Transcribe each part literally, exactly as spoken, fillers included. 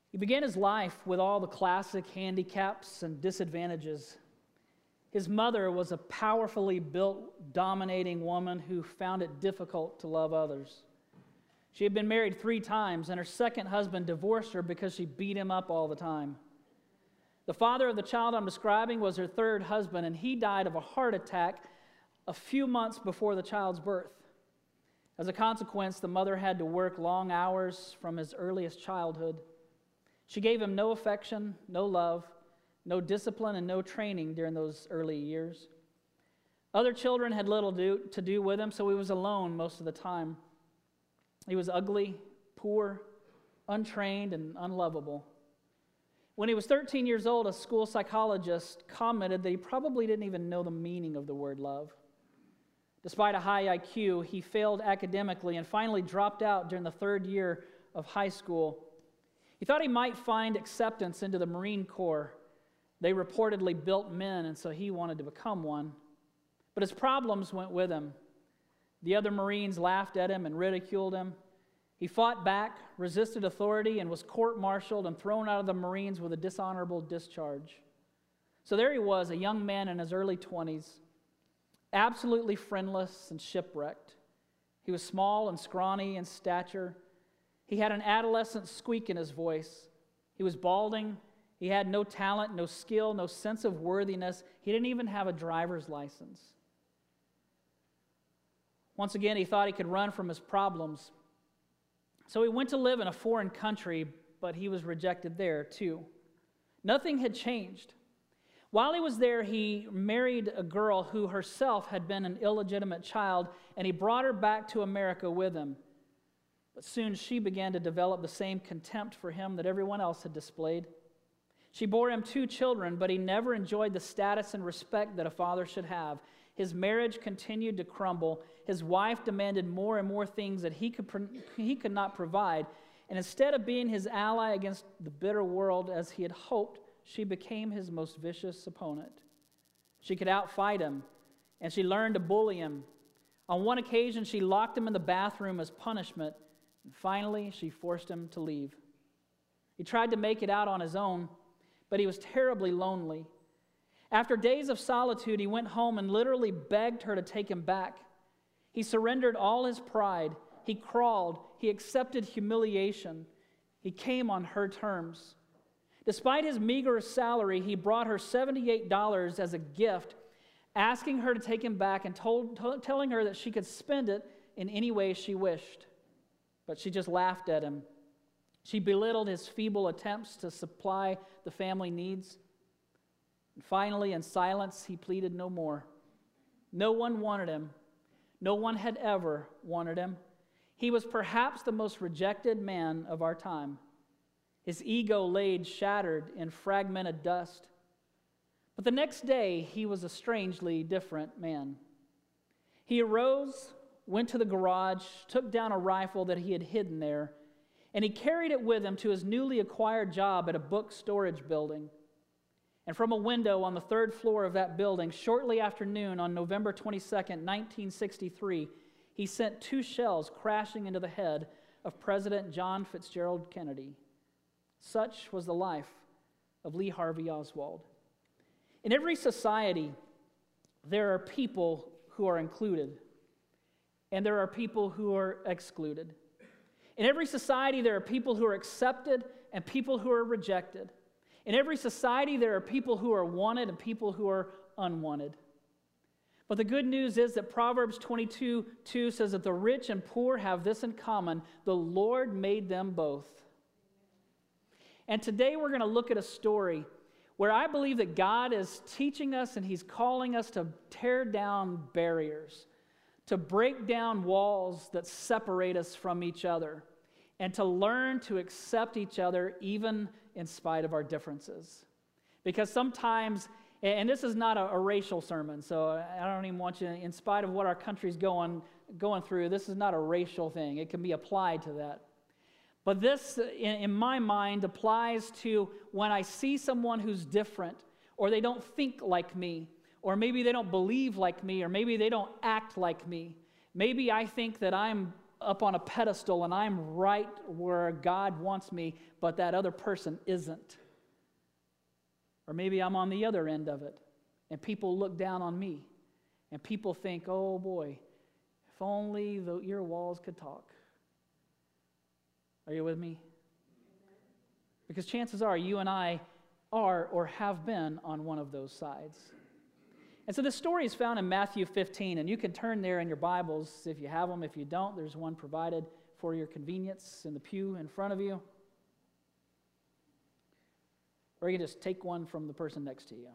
He began his life with all the classic handicaps and disadvantages. His mother was a powerfully built, dominating woman who found it difficult to love others. She had been married three times, and her second husband divorced her because she beat him up all the time. The father of the child I'm describing was her third husband, and he died of a heart attack a few months before the child's birth. As a consequence, the mother had to work long hours from his earliest childhood. She gave him no affection, no love, no discipline, and no training during those early years. Other children had little do, to do with him, so he was alone most of the time. He was ugly, poor, untrained, and unlovable. When he was thirteen years old, a school psychologist commented that he probably didn't even know the meaning of the word love. Despite a high I Q, he failed academically and finally dropped out during the third year of high school. He thought he might find acceptance into the Marine Corps. They reportedly built men, and so he wanted to become one. But his problems went with him. The other Marines laughed at him and ridiculed him. He fought back, resisted authority, and was court-martialed and thrown out of the Marines with a dishonorable discharge. So there he was, a young man in his early twenties, absolutely friendless and shipwrecked. He was small and scrawny in stature. He had an adolescent squeak in his voice. He was balding. He had no talent, no skill, no sense of worthiness. He didn't even have a driver's license. Once again, he thought he could run from his problems. So he went to live in a foreign country, but he was rejected there too. Nothing had changed. While he was there, he married a girl who herself had been an illegitimate child, and he brought her back to America with him. But soon she began to develop the same contempt for him that everyone else had displayed. She bore him two children, but he never enjoyed the status and respect that a father should have. His marriage continued to crumble. His wife demanded more and more things that he could, he could not provide. And instead of being his ally against the bitter world as he had hoped, she became his most vicious opponent. She could outfight him, and she learned to bully him. On one occasion, she locked him in the bathroom as punishment, and finally, she forced him to leave. He tried to make it out on his own, but he was terribly lonely. After days of solitude, he went home and literally begged her to take him back. He surrendered all his pride. He crawled. He accepted humiliation. He came on her terms. Despite his meager salary, he brought her seventy-eight dollars as a gift, asking her to take him back and told, t- telling her that she could spend it in any way she wished. But she just laughed at him. She belittled his feeble attempts to supply the family needs. And finally, in silence, he pleaded no more. No one wanted him. No one had ever wanted him. He was perhaps the most rejected man of our time. His ego laid shattered in fragmented dust. But the next day, he was a strangely different man. He arose, went to the garage, took down a rifle that he had hidden there, and he carried it with him to his newly acquired job at a book storage building. And from a window on the third floor of that building, shortly after noon on November twenty-second, nineteen sixty-three, he sent two shells crashing into the head of President John Fitzgerald Kennedy. Such was the life of Lee Harvey Oswald. In every society, there are people who are included, and there are people who are excluded. In every society, there are people who are accepted and people who are rejected. In every society, there are people who are wanted and people who are unwanted. But the good news is that Proverbs twenty-two two says that the rich and poor have this in common: the Lord made them both. And today we're going to look at a story where I believe that God is teaching us and He's calling us to tear down barriers, to break down walls that separate us from each other, and to learn to accept each other even in spite of our differences. Because sometimes, and this is not a, a racial sermon, so I don't even want you, in spite of what our country's going, going through, this is not a racial thing. It can be applied to that. But this, in, in my mind, applies to when I see someone who's different, or they don't think like me, or maybe they don't believe like me, or maybe they don't act like me. Maybe I think that I'm up on a pedestal and I'm right where God wants me, but that other person isn't. Or maybe I'm on the other end of it, and people look down on me, and people think, oh boy, if only the, your walls could talk. Are you with me? Because chances are you and I are or have been on one of those sides. And so this story is found in Matthew fifteen, and you can turn there in your Bibles if you have them. If you don't, there's one provided for your convenience in the pew in front of you. Or you can just take one from the person next to you.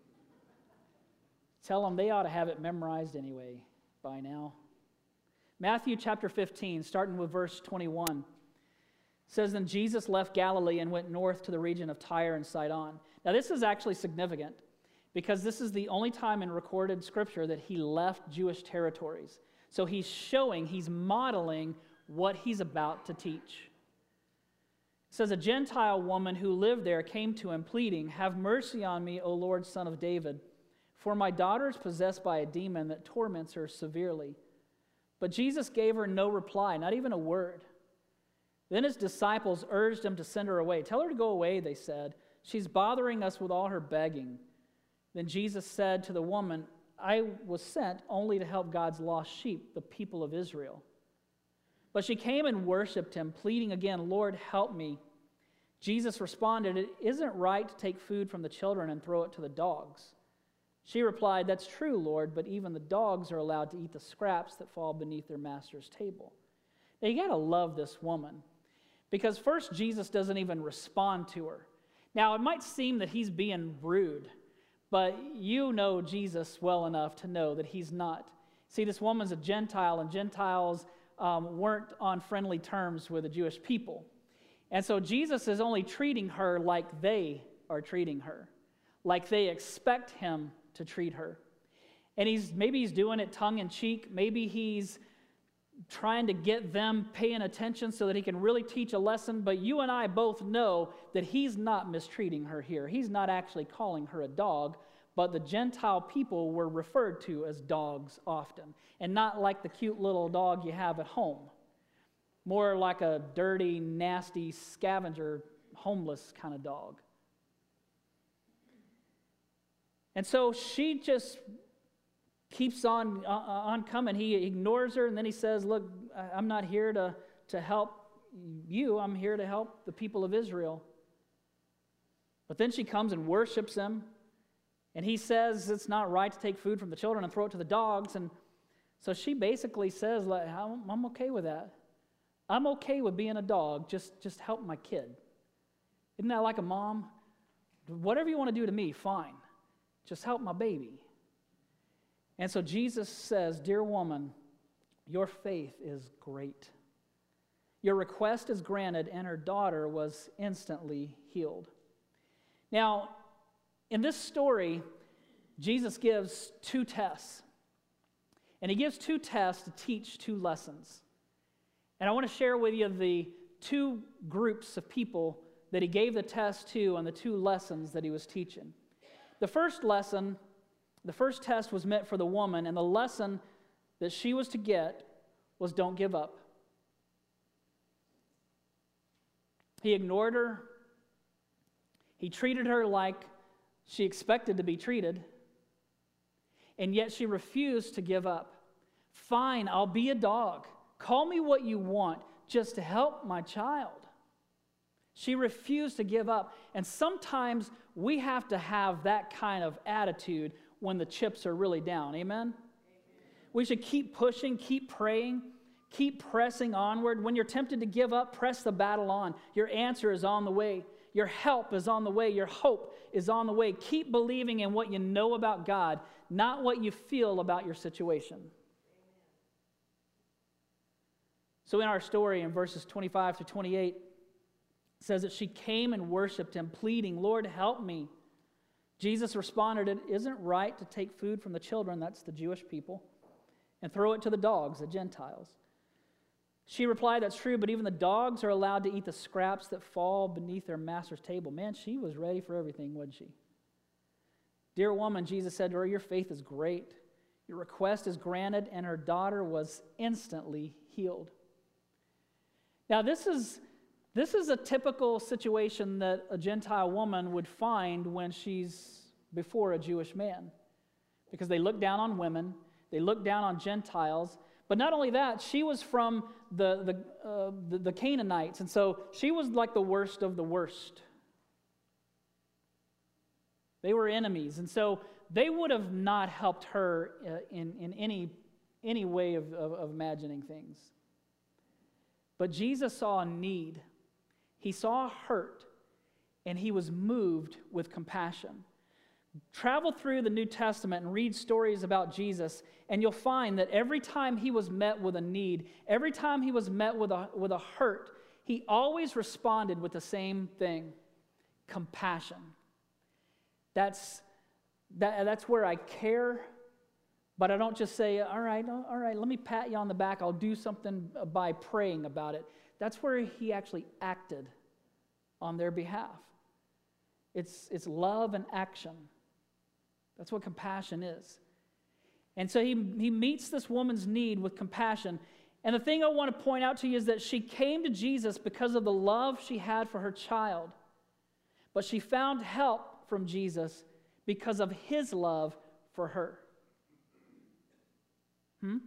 Tell them they ought to have it memorized anyway by now. Matthew chapter fifteen, starting with verse twenty-one, says, Then Jesus left Galilee and went north to the region of Tyre and Sidon. Now this is actually significant, because this is the only time in recorded scripture that he left Jewish territories. So he's showing, he's modeling what he's about to teach. It says, A Gentile woman who lived there came to him pleading, Have mercy on me, O Lord, Son of David, for my daughter is possessed by a demon that torments her severely. But Jesus gave her no reply, not even a word. Then his disciples urged him to send her away. Tell her to go away, they said. She's bothering us with all her begging. Then Jesus said to the woman, I was sent only to help God's lost sheep, the people of Israel. But she came and worshipped him, pleading again, Lord, help me. Jesus responded, It isn't right to take food from the children and throw it to the dogs. She replied, That's true, Lord, but even the dogs are allowed to eat the scraps that fall beneath their master's table. Now, you got to love this woman, because first, Jesus doesn't even respond to her. Now, it might seem that he's being rude, but you know Jesus well enough to know that he's not. See, this woman's a Gentile, and Gentiles um, weren't on friendly terms with the Jewish people. And so Jesus is only treating her like they are treating her, like they expect him to treat her. And he's maybe he's doing it tongue-in-cheek. Maybe he's trying to get them paying attention so that he can really teach a lesson. But you and I both know that he's not mistreating her here. He's not actually calling her a dog, but the Gentile people were referred to as dogs often, and not like the cute little dog you have at home. More like a dirty, nasty scavenger, homeless kind of dog. And so she just keeps on uh, on coming. He ignores her, and then he says, look, I'm not here to, to help you. I'm here to help the people of Israel. But then she comes and worships him, and he says it's not right to take food from the children and throw it to the dogs. And so she basically says, like, I'm okay with that. I'm okay with being a dog. Just, just help my kid. Isn't that like a mom? Whatever you want to do to me, fine. Just help my baby. And so Jesus says, Dear woman, your faith is great. Your request is granted, and her daughter was instantly healed. Now, in this story, Jesus gives two tests. And he gives two tests to teach two lessons. And I want to share with you the two groups of people that he gave the test to and the two lessons that he was teaching. The first lesson, the first test was meant for the woman, and the lesson that she was to get was don't give up. He ignored her. He treated her like she expected to be treated, and yet she refused to give up. Fine, I'll be a dog. Call me what you want, just to help my child. She refused to give up. And sometimes we have to have that kind of attitude when the chips are really down. Amen? Amen? We should keep pushing, keep praying, keep pressing onward. When you're tempted to give up, press the battle on. Your answer is on the way. Your help is on the way. Your hope is on the way. Keep believing in what you know about God, not what you feel about your situation. So in our story, in verses twenty-five to twenty-eight, it says that she came and worshipped him, pleading, Lord, help me. Jesus responded, It isn't right to take food from the children, that's the Jewish people, and throw it to the dogs, the Gentiles. She replied, That's true, but even the dogs are allowed to eat the scraps that fall beneath their master's table. Man, she was ready for everything, wasn't she? Dear woman, Jesus said to her, Your faith is great. Your request is granted, and her daughter was instantly healed. Now, this is, this is a typical situation that a Gentile woman would find when she's before a Jewish man, because they look down on women, they look down on Gentiles. But not only that, she was from the, the, uh, the, the Canaanites, and so she was like the worst of the worst. They were enemies, and so they would have not helped her uh, in, in any, any way of, of, of imagining things. But Jesus saw a need. He saw a hurt, and he was moved with compassion. Travel through the New Testament and read stories about Jesus, and you'll find that every time he was met with a need, every time he was met with a, with a hurt, he always responded with the same thing: compassion. That's, that, that's where I care, but I don't just say, all right, all right, let me pat you on the back, I'll do something by praying about it. That's where he actually acted on their behalf. It's, it's love and action. That's what compassion is. And so he, he meets this woman's need with compassion. And the thing I want to point out to you is that she came to Jesus because of the love she had for her child. But she found help from Jesus because of his love for her. Hmm?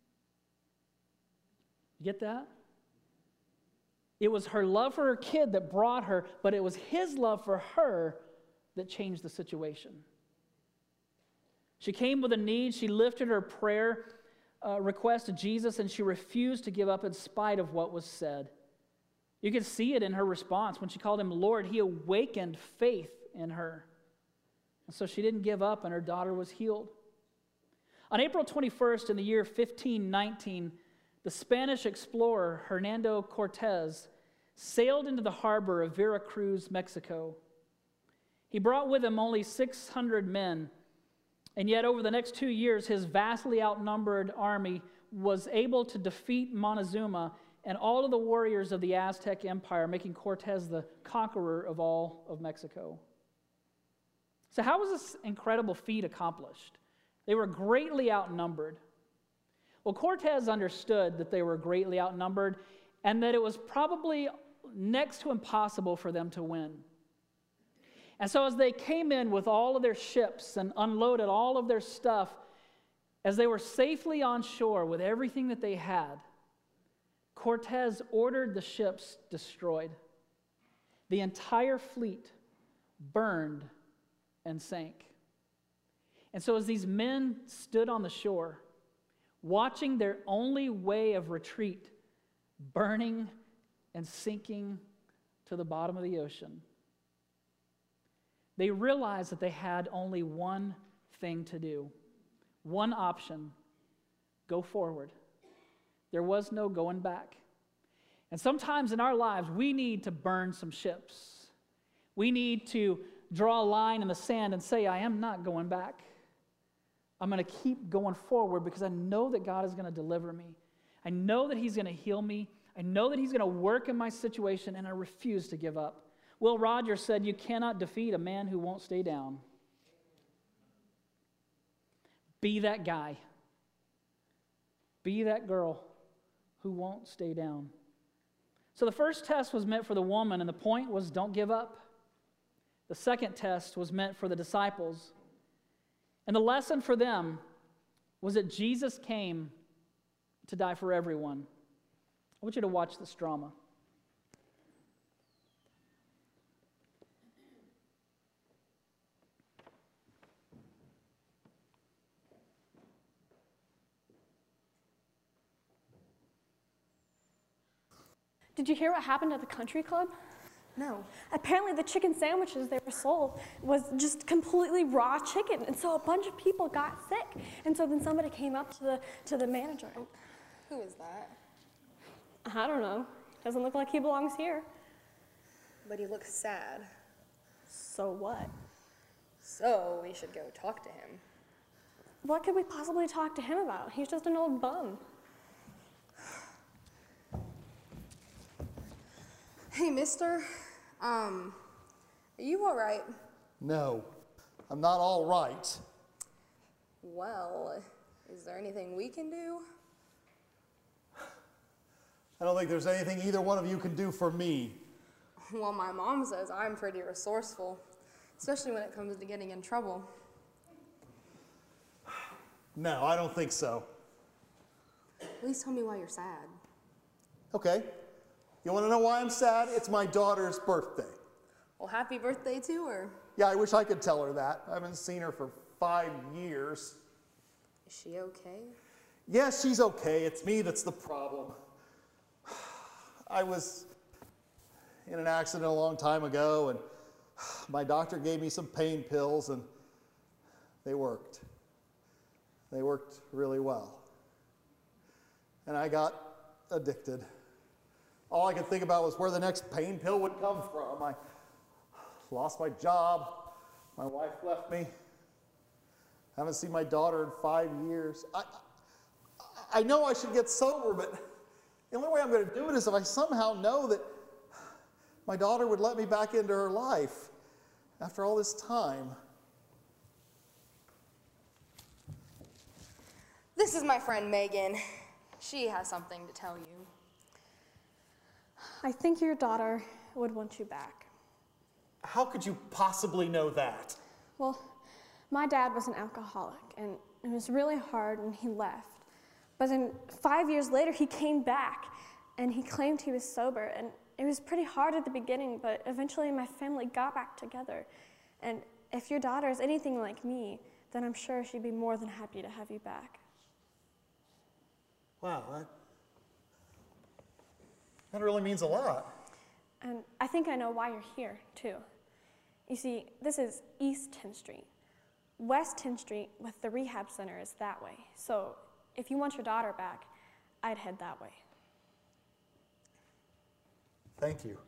You get that? It was her love for her kid that brought her, but it was his love for her that changed the situation. She came with a need. She lifted her prayer uh, request to Jesus, and she refused to give up in spite of what was said. You can see it in her response. When she called him Lord, he awakened faith in her. And so she didn't give up, and her daughter was healed. On April twenty-first in the year fifteen nineteen, the Spanish explorer Hernando Cortez sailed into the harbor of Veracruz, Mexico. He brought with him only six hundred men, and yet over the next two years, his vastly outnumbered army was able to defeat Montezuma and all of the warriors of the Aztec Empire, making Cortez the conqueror of all of Mexico. So how was this incredible feat accomplished? They were greatly outnumbered. Well, Cortez understood that they were greatly outnumbered and that it was probably next to impossible for them to win. And so as they came in with all of their ships and unloaded all of their stuff, as they were safely on shore with everything that they had, Cortez ordered the ships destroyed. The entire fleet burned and sank. And so as these men stood on the shore, watching their only way of retreat burning and sinking to the bottom of the ocean, they realized that they had only one thing to do, one option: go forward. There was no going back. And sometimes in our lives, we need to burn some ships. We need to draw a line in the sand and say, I am not going back. I'm going to keep going forward because I know that God is going to deliver me. I know that he's going to heal me. I know that he's going to work in my situation, and I refuse to give up. Will Rogers said, you cannot defeat a man who won't stay down. Be that guy. Be that girl who won't stay down. So the first test was meant for the woman, and the point was don't give up. The second test was meant for the disciples. And the lesson for them was that Jesus came to die for everyone. I want you to watch this drama. Did you hear what happened at the country club? No. Apparently the chicken sandwiches they were sold was just completely raw chicken, and so a bunch of people got sick. And so then somebody came up to the to the manager. Who is that? I don't know. Doesn't look like he belongs here. But he looks sad. So what? So we should go talk to him. What could we possibly talk to him about? He's just an old bum. Hey, mister, um, are you all right? No, I'm not all right. Well, is there anything we can do? I don't think there's anything either one of you can do for me. Well, my mom says I'm pretty resourceful, especially when it comes to getting in trouble. No, I don't think so. Please tell me why you're sad. Okay. You want to know why I'm sad? It's my daughter's birthday. Well, happy birthday to her. Yeah, I wish I could tell her that. I haven't seen her for five years. Is she okay? Yes, she's okay. It's me that's the problem. I was in an accident a long time ago, and my doctor gave me some pain pills, and they worked. They worked really well. And I got addicted. All I could think about was where the next pain pill would come from. I lost my job. My wife left me. Haven't seen my daughter in five years. I, I know I should get sober, but the only way I'm going to do it is if I somehow know that my daughter would let me back into her life after all this time. This is my friend Megan. She has something to tell you. I think your daughter would want you back. How could you possibly know that? Well, my dad was an alcoholic, and it was really hard, and he left. But then five years later, he came back, and he claimed he was sober, and it was pretty hard at the beginning, but eventually my family got back together. And if your daughter is anything like me, then I'm sure she'd be more than happy to have you back. Wow, that, that really means a lot. And I think I know why you're here, too. You see, this is East tenth Street. West tenth Street with the rehab center is that way. So if you want your daughter back, I'd head that way. Thank you.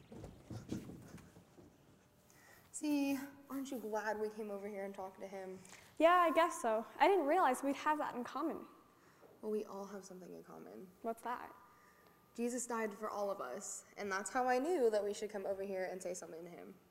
See, aren't you glad we came over here and talked to him? Yeah, I guess so. I didn't realize we'd have that in common. Well, we all have something in common. What's that? Jesus died for all of us, and that's how I knew that we should come over here and say something to him.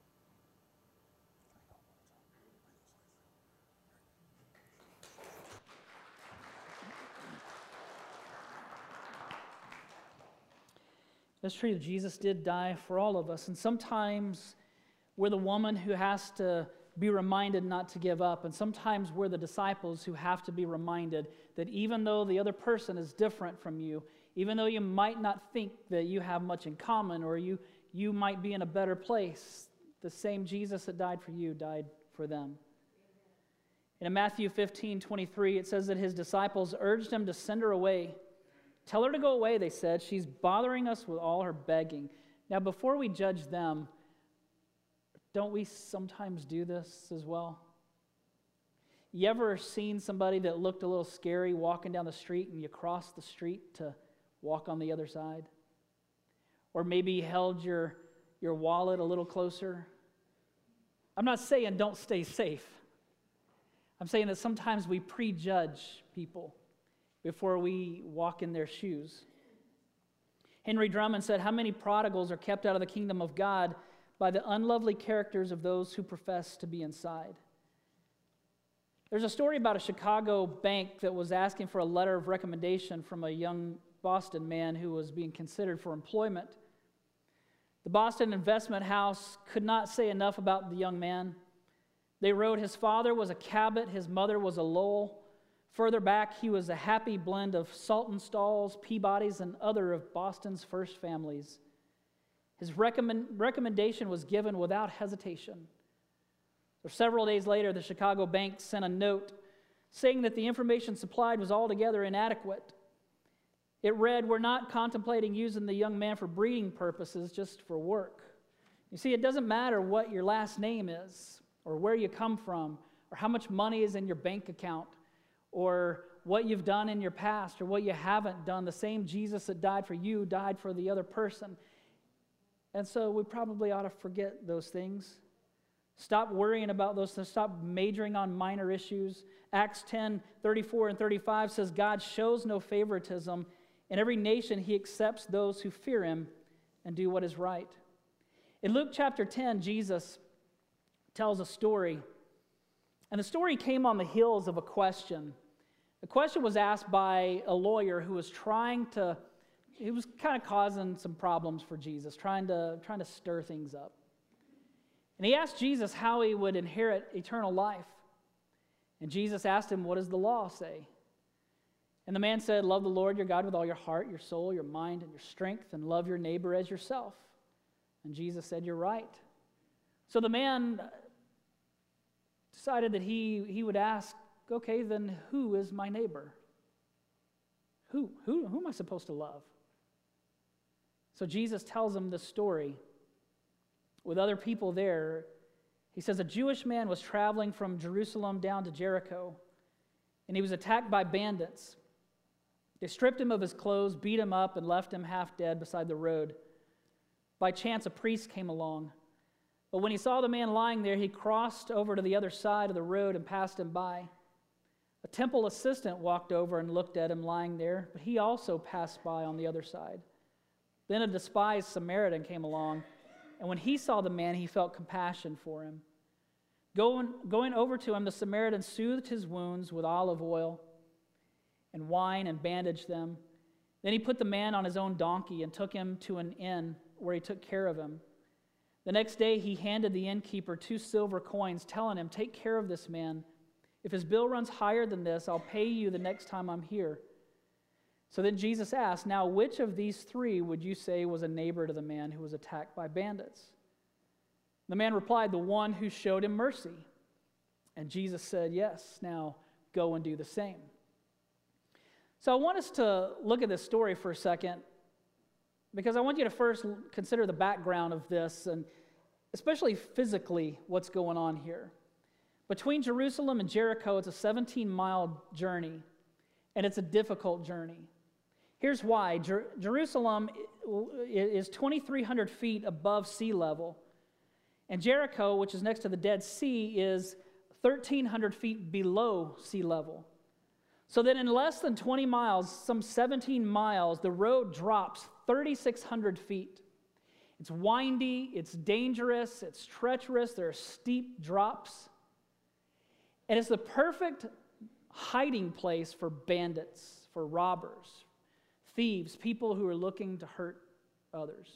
It's true that Jesus did die for all of us, and sometimes we're the woman who has to be reminded not to give up, and sometimes we're the disciples who have to be reminded that even though the other person is different from you, even though you might not think that you have much in common or you, you might be in a better place, the same Jesus that died for you died for them. And in Matthew fifteen twenty-three, it says that his disciples urged him to send her away. Tell her to go away, they said. She's bothering us with all her begging. Now, before we judge them, don't we sometimes do this as well? You ever seen somebody that looked a little scary walking down the street and you crossed the street to walk on the other side? Or maybe you held your, your wallet a little closer? I'm not saying don't stay safe. I'm saying that sometimes we prejudge people before we walk in their shoes. Henry Drummond said, "How many prodigals are kept out of the kingdom of God by the unlovely characters of those who profess to be inside?" There's a story about a Chicago bank that was asking for a letter of recommendation from a young Boston man who was being considered for employment. The Boston Investment House could not say enough about the young man. They wrote his father was a Cabot, his mother was a Lowell. Further back, he was a happy blend of Saltonstalls, Peabodys, and other of Boston's first families. His recommend, recommendation was given without hesitation. So several days later, the Chicago bank sent a note saying that the information supplied was altogether inadequate. It read, "We're not contemplating using the young man for breeding purposes, just for work." You see, it doesn't matter what your last name is, or where you come from, or how much money is in your bank account, or what you've done in your past, or what you haven't done. The same Jesus that died for you died for the other person. And so we probably ought to forget those things. Stop worrying about those things. Stop majoring on minor issues. Acts ten, thirty-four and thirty-five says, "God shows no favoritism. In every nation he accepts those who fear him and do what is right." In Luke chapter ten, Jesus tells a story. And the story came on the heels of a question. The question was asked by a lawyer who was trying to he was kind of causing some problems for Jesus, trying to, trying to stir things up. And he asked Jesus how he would inherit eternal life. And Jesus asked him, what does the law say? And the man said, love the Lord your God with all your heart, your soul, your mind, and your strength, and love your neighbor as yourself. And Jesus said, you're right. So the man decided that he, he would ask, okay, then who is my neighbor? Who? Who, who am I supposed to love? So Jesus tells him this story with other people there. He says, a Jewish man was traveling from Jerusalem down to Jericho, and he was attacked by bandits. They stripped him of his clothes, beat him up, and left him half dead beside the road. By chance, a priest came along. But when he saw the man lying there, he crossed over to the other side of the road and passed him by. A temple assistant walked over and looked at him lying there, but he also passed by on the other side. Then a despised Samaritan came along, and when he saw the man, he felt compassion for him. Going, going over to him, the Samaritan soothed his wounds with olive oil and wine and bandaged them. Then he put the man on his own donkey and took him to an inn where he took care of him. The next day he handed the innkeeper two silver coins, telling him, take care of this man. If his bill runs higher than this, I'll pay you the next time I'm here. So then Jesus asked, now which of these three would you say was a neighbor to the man who was attacked by bandits? The man replied, the one who showed him mercy. And Jesus said, yes, now go and do the same. So I want us to look at this story for a second, because I want you to first consider the background of this, and especially physically what's going on here. Between Jerusalem and Jericho, it's a seventeen-mile journey, and it's a difficult journey. Here's why. Jer- Jerusalem is twenty-three hundred feet above sea level, and Jericho, which is next to the Dead Sea, is thirteen hundred feet below sea level. So that in less than twenty miles, some seventeen miles, the road drops thirty-six hundred feet. It's windy, it's dangerous, it's treacherous, there are steep drops. And it's the perfect hiding place for bandits, for robbers, thieves, people who are looking to hurt others.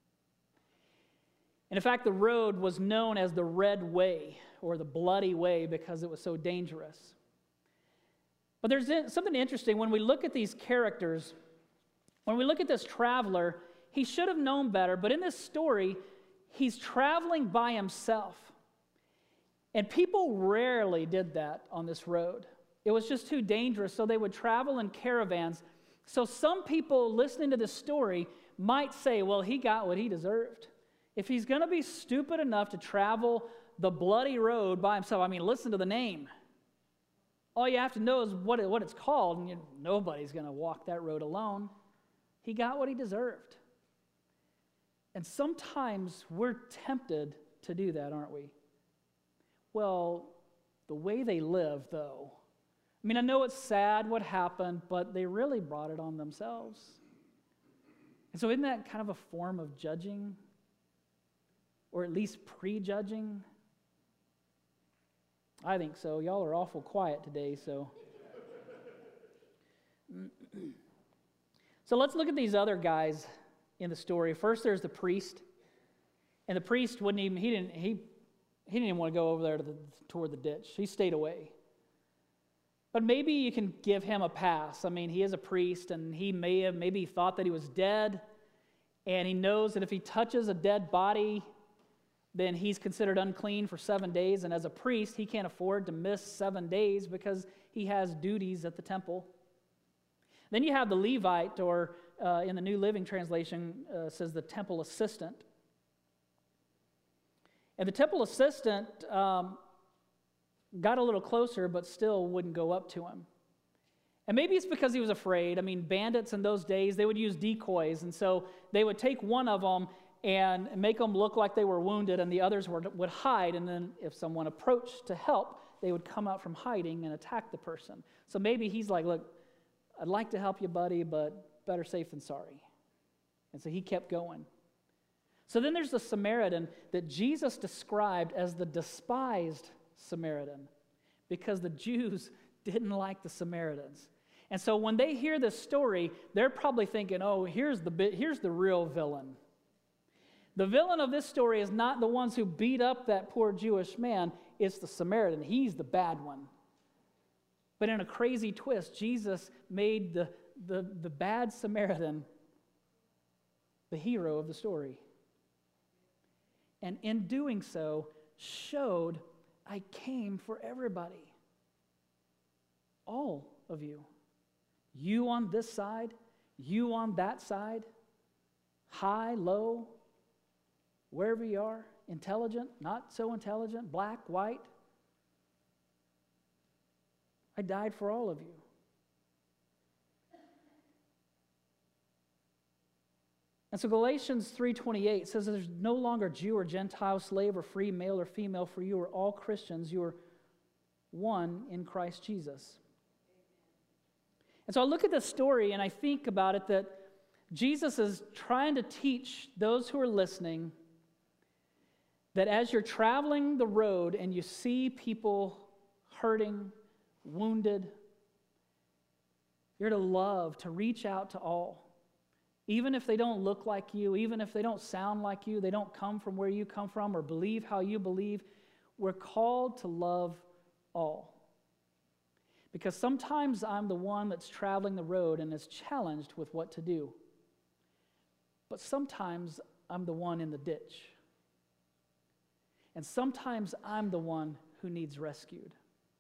And in fact, the road was known as the Red Way, or the Bloody Way, because it was so dangerous. But there's something interesting when we look at these characters. When we look at this traveler, he should have known better, but in this story, he's traveling by himself. And people rarely did that on this road. It was just too dangerous, so they would travel in caravans. So some people listening to this story might say, well, he got what he deserved. If he's going to be stupid enough to travel the bloody road by himself, I mean, listen to the name. All you have to know is what, it, what it's called, and you, nobody's going to walk that road alone. He got what he deserved. And sometimes we're tempted to do that, aren't we? Well, the way they live, though. I mean, I know it's sad what happened, but they really brought it on themselves. And so isn't that kind of a form of judging? Or at least prejudging? I think so. Y'all are awful quiet today, so. So let's look at these other guys in the story. First, there's the priest. And the priest wouldn't even, he didn't, he, he didn't even want to go over there to the, toward the ditch. He stayed away. But maybe you can give him a pass. I mean, he is a priest, and he may have maybe thought that he was dead, and he knows that if he touches a dead body, then he's considered unclean for seven days. And as a priest, he can't afford to miss seven days because he has duties at the temple. Then you have the Levite, or uh, in the New Living Translation, uh, says the temple assistant. And the temple assistant um, got a little closer, but still wouldn't go up to him. And maybe it's because he was afraid. I mean, bandits in those days, they would use decoys. And so they would take one of them and make them look like they were wounded, and the others were, would hide. And then if someone approached to help, they would come out from hiding and attack the person. So maybe he's like, look, I'd like to help you, buddy, but better safe than sorry. And so he kept going. So then there's the Samaritan that Jesus described as the despised Samaritan, because the Jews didn't like the Samaritans. And so when they hear this story, they're probably thinking, oh, here's the, bit, here's the real villain. The villain of this story is not the ones who beat up that poor Jewish man. It's the Samaritan. He's the bad one. But in a crazy twist, Jesus made the, the, the bad Samaritan the hero of the story. And in doing so, showed I came for everybody. All of you. You on this side, you on that side, high, low, wherever you are, intelligent, not so intelligent, black, white. I died for all of you. And so Galatians three twenty-eight says there's no longer Jew or Gentile, slave or free, male or female, for you are all Christians. You are one in Christ Jesus. And so I look at this story and I think about it that Jesus is trying to teach those who are listening that as you're traveling the road and you see people hurting, wounded, you're to love, to reach out to all. Even if they don't look like you, even if they don't sound like you, they don't come from where you come from or believe how you believe, we're called to love all. Because sometimes I'm the one that's traveling the road and is challenged with what to do. But sometimes I'm the one in the ditch. And sometimes I'm the one who needs rescued.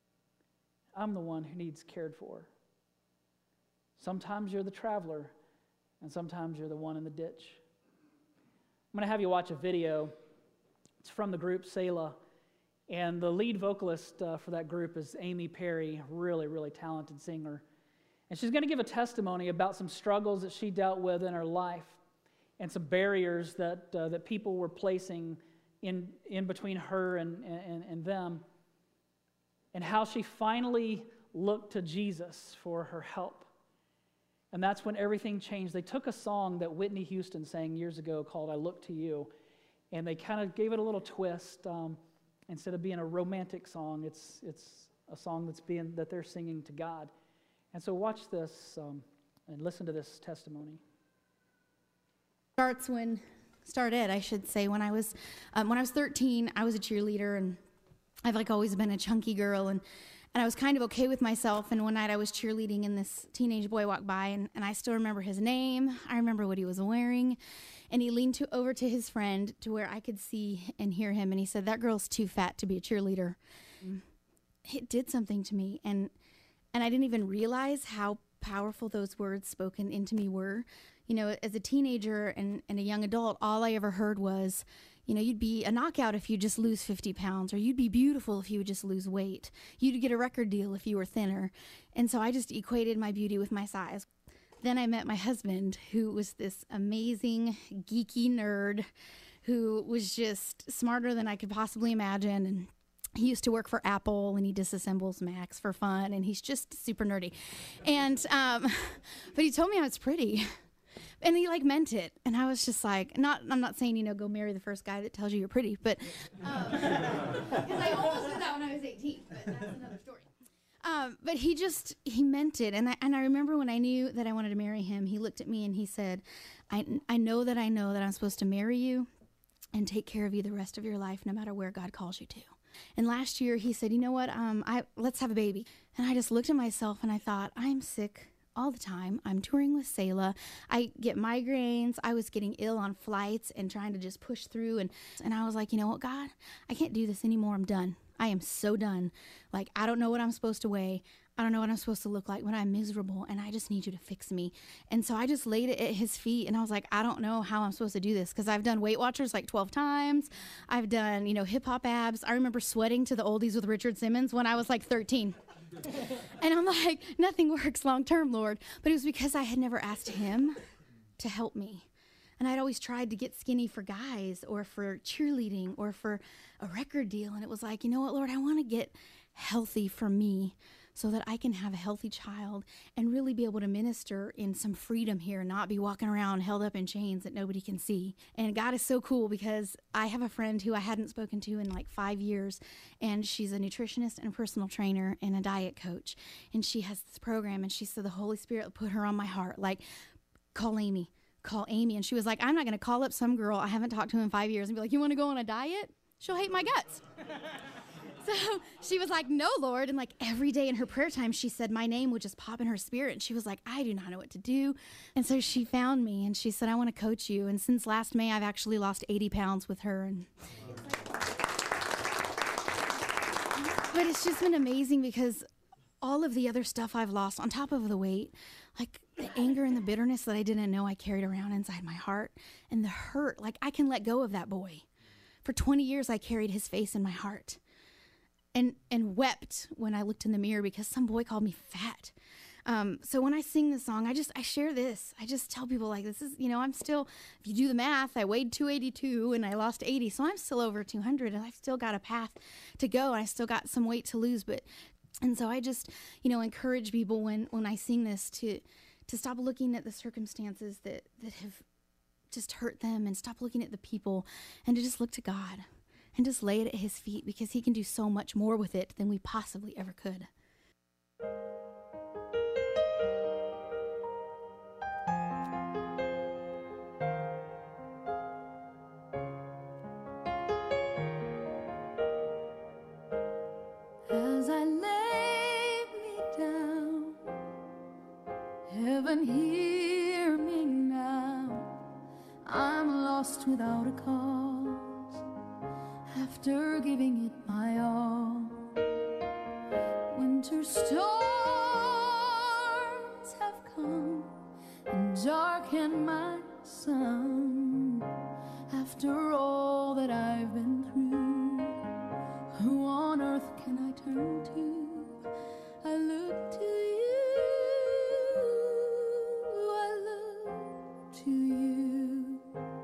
I'm the one who needs cared for. Sometimes you're the traveler, and sometimes you're the one in the ditch. I'm going to have you watch a video. It's from the group Selah. And the lead vocalist uh, for that group is Amy Perry, really, really talented singer. And she's going to give a testimony about some struggles that she dealt with in her life and some barriers that uh, that people were placing in, in between her and, and, and them, and how she finally looked to Jesus for her help. And that's when everything changed. They took a song that Whitney Houston sang years ago called I Look to You, and they kind of gave it a little twist. Um, Instead of being a romantic song, it's it's a song that's being that they're singing to God. And so watch this um, and listen to this testimony. Starts when started, I should say, when I was um, when I was thirteen. I was a cheerleader, and I've like always been a chunky girl, and and I was kind of okay with myself. And one night I was cheerleading, and this teenage boy walked by, and, and I still remember his name. I remember what he was wearing. And he leaned to, over to his friend to where I could see and hear him. And he said, that girl's too fat to be a cheerleader. Mm. It did something to me. And and I didn't even realize how powerful those words spoken into me were. You know, as a teenager and, and a young adult, all I ever heard was, you know, you'd be a knockout if you just lose fifty pounds, or you'd be beautiful if you would just lose weight. You'd get a record deal if you were thinner. And so I just equated my beauty with my size. Then I met my husband, who was this amazing, geeky nerd who was just smarter than I could possibly imagine. And he used to work for Apple, and he disassembles Macs for fun, and he's just super nerdy. And, um, but he told me I was pretty. And he like meant it. And I was just like, not, I'm not saying, you know, go marry the first guy that tells you you're pretty, but, um, because I almost did that when I was eighteen, but that's another story. Um, but he just, he meant it. And I, and I remember when I knew that I wanted to marry him, he looked at me and he said, I, I know that I know that I'm supposed to marry you and take care of you the rest of your life, no matter where God calls you to. And last year he said, you know what, um, I, let's have a baby. And I just looked at myself and I thought, I'm sick all the time. I'm touring with Selah. I get migraines. I was getting ill on flights and trying to just push through. And, and I was like, you know what, God, I can't do this anymore. I'm done. I am so done. Like, I don't know what I'm supposed to weigh. I don't know what I'm supposed to look like when I'm miserable, and I just need you to fix me. And so I just laid it at his feet, and I was like, I don't know how I'm supposed to do this, because I've done Weight Watchers like twelve times. I've done, you know, hip-hop abs. I remember sweating to the oldies with Richard Simmons when I was like thirteen. And I'm like, nothing works long-term, Lord. But it was because I had never asked him to help me. And I'd always tried to get skinny for guys or for cheerleading or for a record deal. And it was like, you know what, Lord, I want to get healthy for me so that I can have a healthy child and really be able to minister in some freedom here and not be walking around held up in chains that nobody can see. And God is so cool because I have a friend who I hadn't spoken to in like five years, and she's a nutritionist and a personal trainer and a diet coach. And she has this program, and she said the Holy Spirit put her on my heart, like, call Amy, call Amy. And she was like, I'm not going to call up some girl I haven't talked to in five years and be like, you want to go on a diet? She'll hate my guts. So she was like, no, Lord. And like every day in her prayer time, she said my name would just pop in her spirit. And she was like, I do not know what to do. And so she found me and she said, I want to coach you. And since last May, I've actually lost eighty pounds with her. And but it's just been amazing because all of the other stuff I've lost on top of the weight, like the anger and the bitterness that I didn't know I carried around inside my heart, and the hurt, like I can let go of that boy. For twenty years, I carried his face in my heart. And and wept when I looked in the mirror because some boy called me fat. Um, so when I sing this song, I just, I share this. I just tell people like, this is, you know, I'm still, if you do the math, I weighed two eighty-two and I lost eighty. So I'm still over two hundred and I've still got a path to go. And I still got some weight to lose. But, and so I just, you know, encourage people when, when I sing this to, to stop looking at the circumstances that, that have just hurt them and stop looking at the people and to just look to God. And just lay it at his feet because he can do so much more with it than we possibly ever could. As I lay me down, heaven hear me now. I'm lost without a cause. After giving it my all, winter storms have come and darkened my sun. After all that I've been through, who on earth can I turn to? I look to you, I look to you.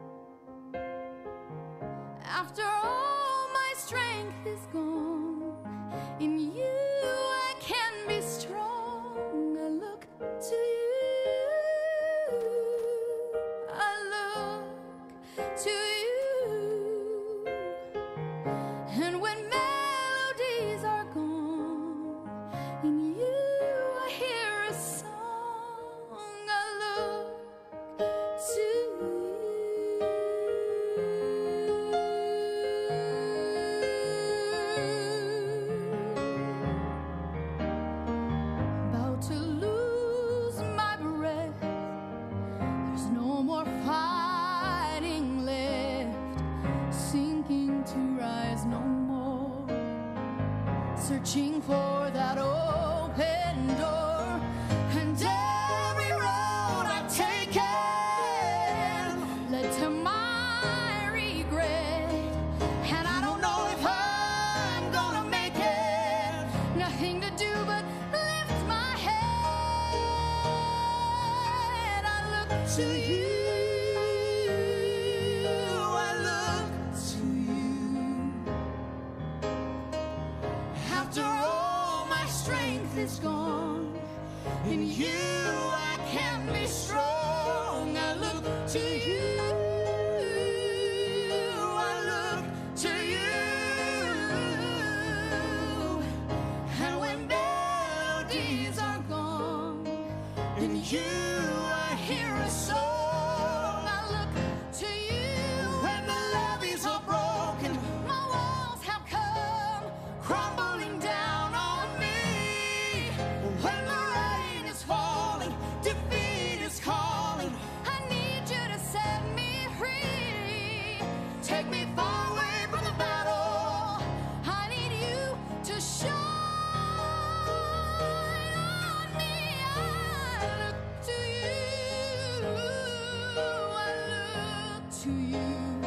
After all strength is gone, in you I can be strong. I look to you, I look to you. And when melodies are gone, in you I hear a song. I look to you. Searching for that open door, and every road I've taken led to my regret, and I don't know if I'm gonna make it. Nothing to do but lift my head. I look to you, I look to you. After all my strength is gone, in you I can be strong. I look to you, I look to you. And when melodies are gone, in you I hear a song. I look to you. When the levees are broken, my walls have come crumbling down on me. When the rain is falling, defeat is calling, I need you to set me free. Take me far away from the battle. I need you to shine on me. I look to you, I look to you.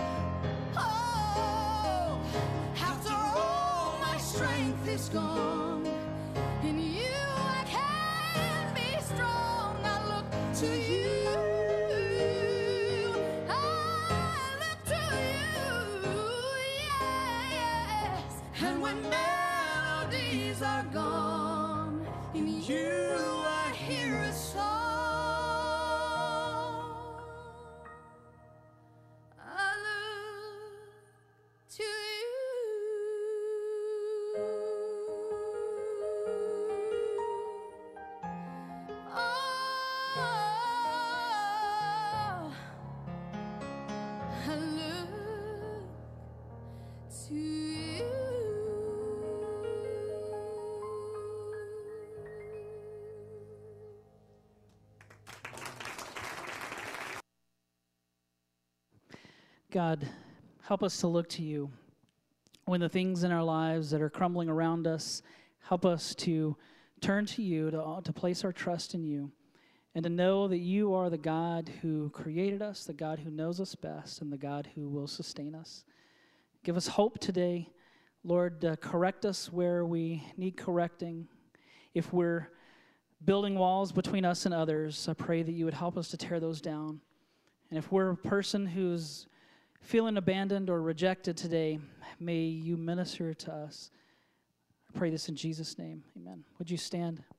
Oh, after all my strength is gone, in you I can be strong. I look to you, I look to you, yes. And when melodies are gone, to you. God, help us to look to you when the things in our lives that are crumbling around us, help us to turn to you, to, to place our trust in you, and to know that you are the God who created us, the God who knows us best, and the God who will sustain us. Give us hope today. Lord, uh, correct us where we need correcting. If we're building walls between us and others, I pray that you would help us to tear those down. And if we're a person who's feeling abandoned or rejected today, may you minister to us. I pray this in Jesus' name. Amen. Would you stand?